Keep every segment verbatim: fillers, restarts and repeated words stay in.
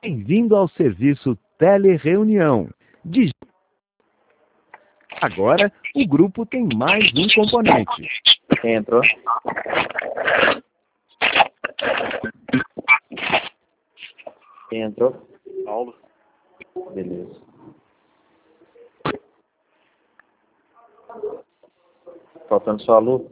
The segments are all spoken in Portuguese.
Bem-vindo ao serviço Telereunião. Digi- Agora, o grupo tem mais um componente. Quem entrou? Quem entrou? Paulo. Beleza. Faltando só a Lu?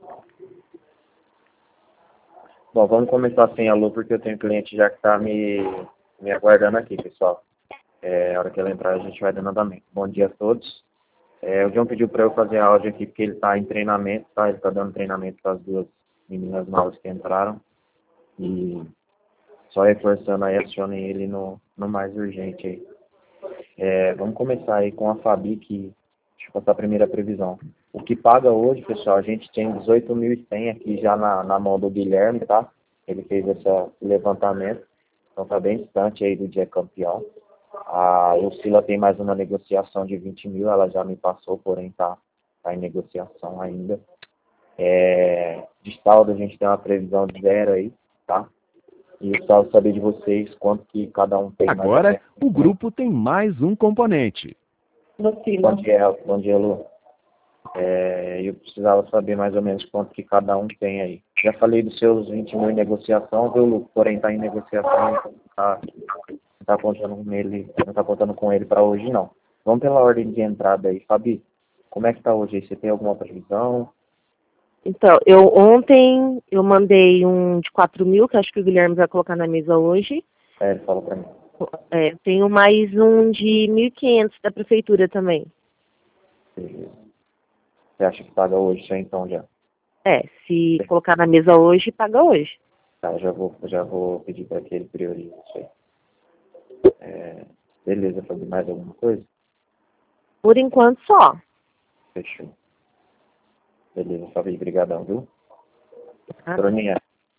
Bom, vamos começar sem a Lu, porque eu tenho cliente já que está me, me aguardando aqui, pessoal. É, a hora que ela entrar, a gente vai dando andamento. Bom dia a todos. É, o João pediu para eu fazer áudio aqui, porque ele está em treinamento, tá? Ele está dando treinamento para as duas meninas novas que entraram. E só reforçando aí, acionem ele no, no mais urgente aí. É, vamos começar aí com a Fabi, que deixa eu passar a primeira previsão. O que paga hoje, pessoal, a gente tem dezoito mil e cem aqui já na, na mão do Guilherme, tá? Ele fez esse levantamento, então tá bem distante aí do dia campeão. A Lucila tem mais uma negociação de vinte mil, ela já me passou, porém tá, tá em negociação ainda. É, de saldo a gente tem uma previsão de zero aí, tá? E eu só saber de vocês quanto que cada um tem. Agora, o grupo tem mais um componente. Bom dia, bom dia, Lu. É, eu precisava saber mais ou menos quanto que cada um tem aí. Já falei dos seus vinte mil em negociação, viu, Lu? Porém tá em negociação, então tá, não tá contando com ele, não tá contando com ele para hoje, não. Vamos pela ordem de entrada aí. Fabi, como é que tá hoje aí? Você tem alguma previsão? Então, eu ontem eu mandei um de quatro mil, que acho que o Guilherme vai colocar na mesa hoje. É, ele falou para mim. É, tenho mais um de mil e quinhentos da prefeitura também. Beleza. Você acha que paga hoje já então já? É, se colocar na mesa hoje, paga hoje. Tá, já vou, já vou pedir para que ele priorize isso aí. É, beleza, Fabi, mais alguma coisa? Por enquanto só. Fechou. Beleza, Fabi, brigadão, viu? Ah. Droninha.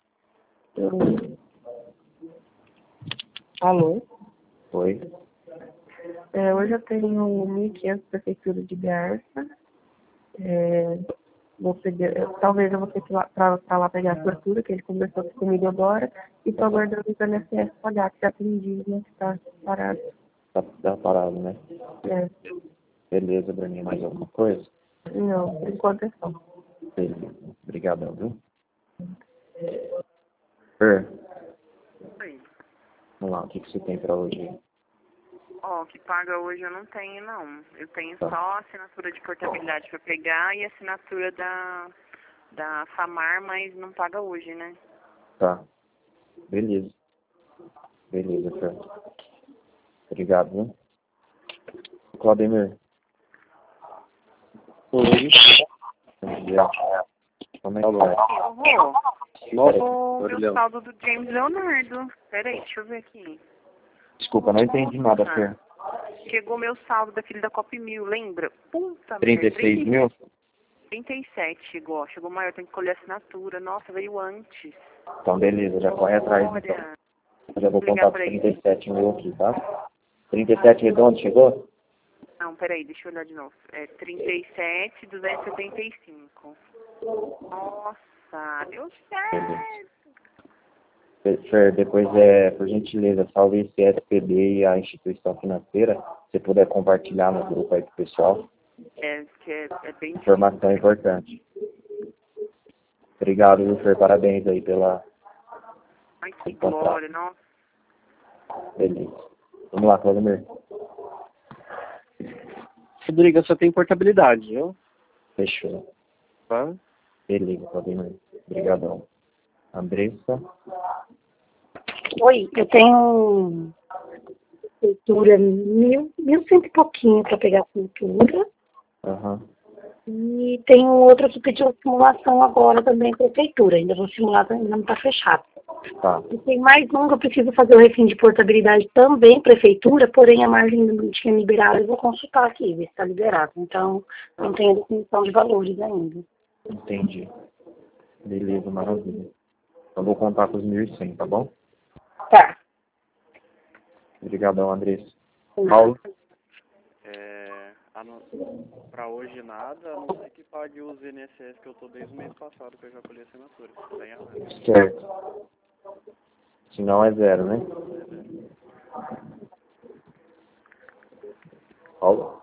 Alô? Oi. É, hoje eu tenho mil e quinhentos prefeitura de Garça. É, vou pegar, eu- talvez eu vou ter que ir lá, pra, pra lá pegar a tortura, que ele conversou comigo agora, e estou aguardando o I N S S pagar, que já tem dias, né, que está parado. Tá, tá parado, né? É, Beleza, Bruninha, mais alguma coisa? não, por enquanto é só. Beleza. Obrigadão, viu? Per, Oi. vamos lá, o que, que você tem pra hoje aí? Ó, que paga hoje eu não tenho, não. Eu tenho Tá. só a assinatura de portabilidade pra pegar e a assinatura da, da Samar, mas não paga hoje, né? Tá. Beleza. Beleza, Per. Obrigado, viu? Claudemir. Oi. Bom dia. Como é que vai? Eu vou. Peraí, O meu Leão. saldo do James Leonardo. Peraí, deixa eu ver aqui. Desculpa, não entendi nada, Per. Chegou meu saldo daquele da Cop Mil, lembra? Puta trinta e merda. seis mil? trinta e sete chegou, ó. Chegou maior, tem que colher a assinatura. Nossa, veio antes. Então, beleza, já corre atrás, então. Olha, Eu já vou ligar contar com pra ele. trinta e sete mil aqui, tá? trinta e sete redondo, chegou? Não, peraí, deixa eu olhar de novo. É trinta e sete, duzentos e setenta e cinco. Nossa, deu certo. Fer, depois, é, por gentileza, salve esse S P D e a instituição financeira. Se puder compartilhar no grupo aí pro pessoal. É, que é, é bem Informação importante. Obrigado, viu, Fer? Parabéns aí pela... Ai, que glória, nossa. Beleza. Vamos lá, Claudemir. Rodrigo, só tem portabilidade, viu? Fechou. Tá? Beleza, Claudemir. Obrigadão. Andressa. Oi, eu tenho cultura mil, mil cento e pouquinho para pegar cultura. Aham. E tem um outro que pediu simulação agora também, prefeitura. Ainda vou simular, ainda não está fechado. Tá. E tem mais um que eu preciso fazer o refim de portabilidade também, prefeitura, porém a margem ainda não tinha liberado. Eu vou consultar aqui, ver se está liberado. Então, não tenho definição de valores ainda. Entendi. Beleza, maravilha. Eu vou contar com os mil e cem, tá bom? Tá. Obrigadão, Andressa. Paulo. É, a não, pra hoje nada, a não ser que pague os I N S S que eu tô desde o mês passado, que eu já colhi a assinatura. Tá errado. Certo. Se não é zero, né? Paulo?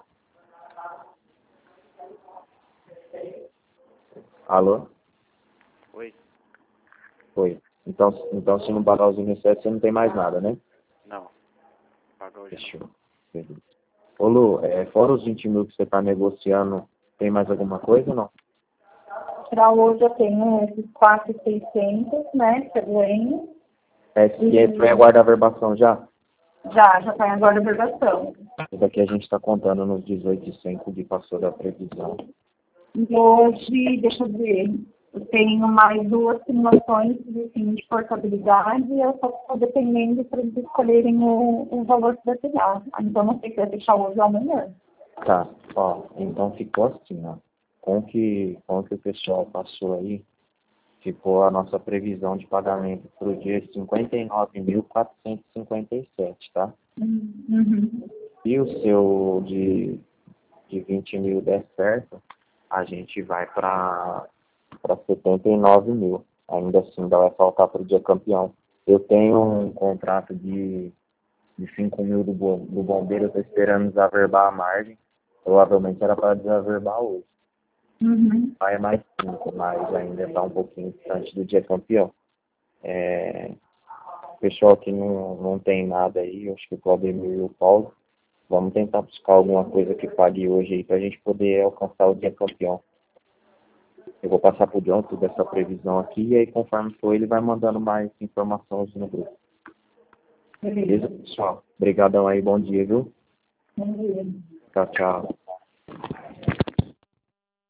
Alô? Oi? Oi. Então, então se não pagar os I N S S, você não tem mais nada, né? Não. Paga hoje não. Fechou. Beleza. Ô Lu, é, fora os vinte mil que você está negociando, tem mais alguma coisa ou não? Para hoje eu tenho esses quatro mil e seiscentos, né, que eu ganho. É, e aí, foi a guarda-verbação já? Já, já está em agora a verbação. Isso daqui a gente está contando nos dezoito e cem que passou da previsão. E hoje, deixa eu ver, eu tenho mais duas simulações de fim de portabilidade e eu só estou dependendo para eles escolherem o, o valor que vai pegar. Então não sei se vai deixar hoje ou amanhã. Tá, ó, então ficou assim, ó. Com o que, com o que o pessoal passou aí, ficou a nossa previsão de pagamento para o dia cinquenta e nove mil quatrocentos e cinquenta e sete, tá? Uhum. E o seu de, de vinte mil der certo, a gente vai para setenta e nove mil. Ainda assim, ainda vai faltar para o dia campeão. Eu tenho um contrato de, de cinco mil do, bom- do bombeiro, eu estou esperando desaverbar a margem. Provavelmente era para desaverbar hoje. Uhum. Aí é mais cinco, mas ainda está um pouquinho distante do dia campeão. É, o pessoal que não, não tem nada aí, eu acho que o Claudemir e o Paulo, vamos tentar buscar alguma coisa que pague hoje aí para a gente poder alcançar o dia campeão. Eu vou passar pro John toda essa previsão aqui e aí conforme for ele vai mandando mais informações no grupo. Beleza, pessoal? Obrigadão aí, bom dia, viu? Bom dia. Tchau, tchau.